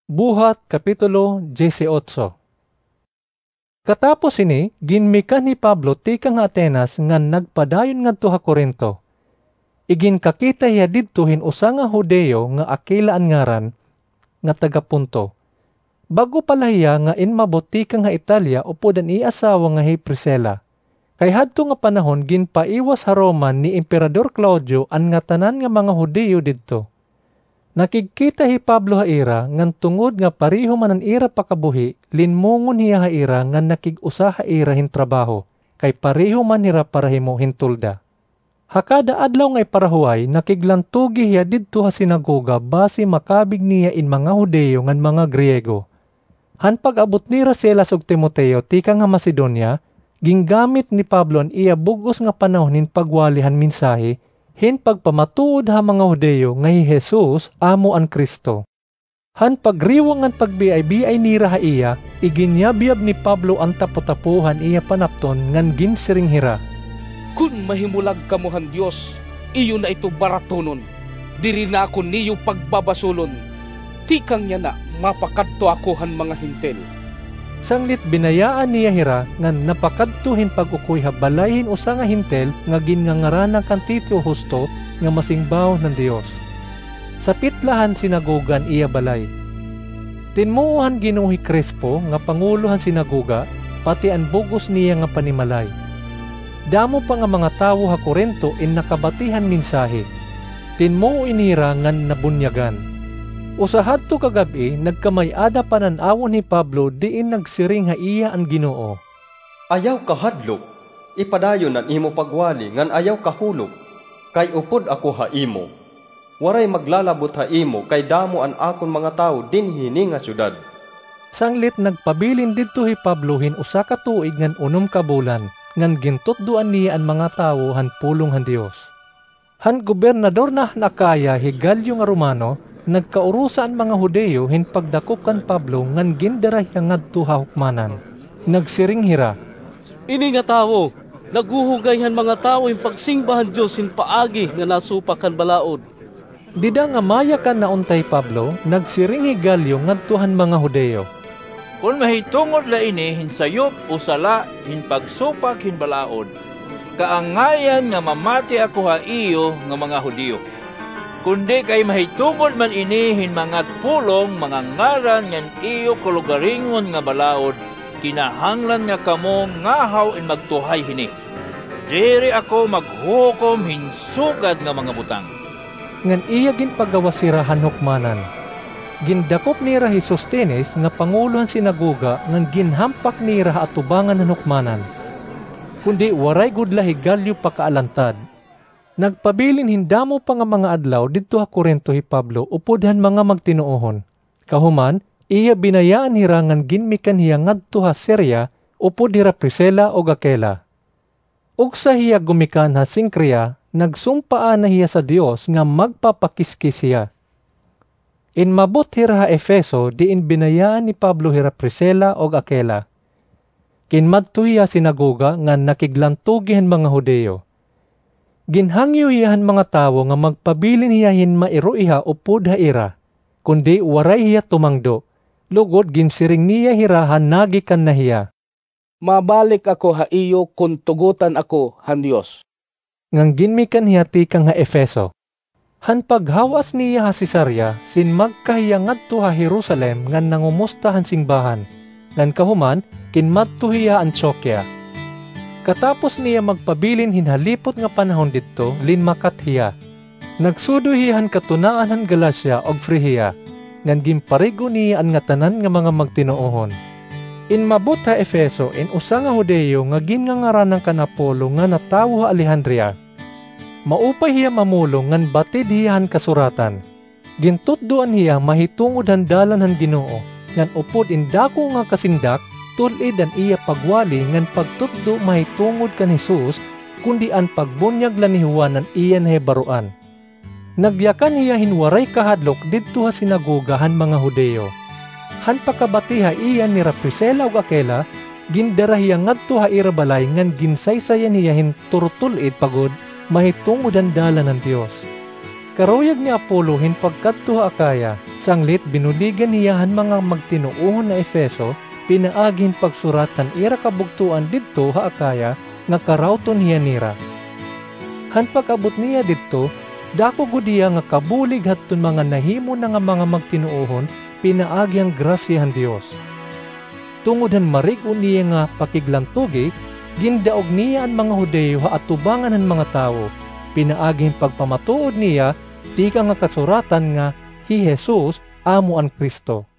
Buhat Kapitulo 18. Katapos ini, ginmikan ni Pablo tika nga Atenas nga nagpadayon ngadto ha Corinto. Igin kakita hiya didto usa nga Hudeo nga Aquila an ngaran nga taga Punto. Bago pala hiya nga inmabot tika nga Italia upod an iasawa nga hi Priscilla. Kay hadto nga panahon ginpaiwas ha Roma ni Emperador Claudio an nga tanan nga mga Hudeo didto. Nakikita hi Pablo haira ngan tungod nga pareho man ang ira pakabuhi, linmongon hiya haira ngan nakig-usa haira hin trabaho, kay pareho man hira parahimo hintulda. Hakada adlaw ngay parahuay, nakiglantugi hiya didto ha sinagoga base makabig niya in mga Hudeo ngan mga Griego. Han pag-abot ni Silas ug Timoteo tika nga Macedonia, ginggamit ni Pablo an iya bugos nga panahon hin pagwalihan mensahe, hin pagpamatuod ha mga Hudeo nga hi Jesus amo an Kristo. Han pagriwang ang pagbiay-biay nira ha iya, iginyabyab ni Pablo ang tapo-tapuhan iya panapton ngan ginsiring hira. Kun mahimulag kamuhan Dios, iyo na ito baratonon. Diri na ako niyo pagbabasulon. Tikang niya na mapakadto ako han mga hintel. Sanglit binayaan niya hira ngan napakadtuhin pag-ukoy ha balayhin usa nga hintel nga ginngangaranan kan Tito Justo nga masingbaw ng Dios. Sa pitlahan sinagogan iya balay. Tinmuuhan Ginoong Crespo nga panguluhan sinagoga pati an bugos niya nga panimalay. Damo pa nga mga tawo ha Corinto in nakabatihan mensahe. Tinmuu inira ngan nabunyagan. Usahad to kagabi, nagkamay-ada pananawon ni Pablo diin nagsiring ha iya ang Ginoo. Ayaw ka hadlok, ipadayon ang imo pagwali, ngan ayaw ka hulog, kay upod ako ha imo. Waray maglalabot ha imo, kay damo an akon mga tao dinhini nga syudad. Sanglit nagpabilin didto hi Pablo hin usa ka tuig ngan 6 ka bulan, ngan gintutduan niya ang mga tao han pulong han Dios. Han gobernador na Akaya hi Galyo nga Romano, nagkaurusa ang mga Hudeo hin pagdakop kan Pablo ngan gindaray nga ngadto ha hukmanan. Nagsiring hira. Ini nga tawo, naguhugay han mga tawo yung pagsingbahan Diyos hin paagi nga nasupak kan balaod. Dida nga maya kan nauntay Pablo, nagsiring hi Galyo ngadto han mga Hudeo. Kung mahitungod la ini hin sayop o sala hin pagsupak hin balaod, kaangayan nga mamati ako ha iyo nga mga Hudeo. Kundi kay mahitungod man inihin mga pulong, mga ngaran ngan iyo kulugaringon nga balaod, kinahanglan nga kamo ngahaw in magtuhay hini. Diri ako maghukom hinsugad nga mga butang. Ngan iya ginpagawasirahan hukmanan. Gindakop nira hi Sostenes nga panguluhan sinagoga ngan ginhampak nira atubangan ng hukmanan. Kundi waray gudla hi Galyo pakaalantad. Nagpabilin hindamo pa nga mga adlaw didto ha Corinto hi Pablo upodhan mga magtinuohon. Kahuman, iya binayaan hirangan ginmikan hiya ngadto ha Syria upod hira Priscilla o Aquila. Ug sa hiya gumikan ha Sincrea, nagsumpaan na hiya sa Dios nga magpapakiskis hiya. Inmabot hira ha Efeso diin binayaan ni Pablo hira Priscilla o Aquila. Kinmadto hiya sinagoga nga nakiglantugihan mga Hudeo. Ginhangyo hiyahan mga tawo nga magpabilin hiyahin mairo iha upod ha ira, kundi waray hiya tumangdo, lugod ginsiring niya hirahan nagikan na hiya. Mabalik ako ha iyo kung tugutan ako han Dios. Ngang ginmikan hiya tikang ha Efeso. Han paghawas niya ha Cesarea, sin magkahiya ngadto ha Jerusalem ngan nangumusta han singbahan, ngan kahuman kinmadto hiya Antioquia. Katapos niya magpabilin hinhalipot nga panahon didto, linmakat hiya. Nagsudo hiyan katunaan han Galacia og Frigia, ngan gimparigo niya ang nga tanan nga mga magtinuohon. Inmabot ha Efeso in usa nga Hudeo nga ginngaranan kan Apolo nga natawo ha Alejandria. Maupay hiya mamulong ngan batid hiyan kasuratan. Gintutduan hiya mahitungod han dalan han Ginoo, ngan upod indako nga kasindak, tulid ang iya pagwali ngan pagtutdo mahitungod kan Jesus, kundi an pagbunyag lan ni Juan ang iya nahibaruan. Nagyakan hiya hinwaray kahadlok didto ha sinagogahan mga Hudeo. Han pakabatiha iya ni Priscilla ug Aquila, gindara hiya ngadto ha ira balay ngan ginsaysayan hiya hin turtulid pagod mahitungod ang dalan ng Dios. Karuyag ni Apolo hinpagkadto ha Akaya, sanglit binuligan niyahan mga magtinuohon na Efeso, pinaagin pagsuratan ira kabugtuan didto ha Akaya, nga karawton niya nira. Hanpag-abot niya didto, dako gudiya nga kabulig hatton mga nahimo na nga mga magtinuohon, pinaagyang grasyahan Dios. Tungod han marig-on niya nga pakiglantugi, gindaog niya ang mga Hudeyo ha atubangan ng mga tao, pinaaging pagpamatuod niya, tika nga kasuratan nga, hi Jesus, amo ang Kristo.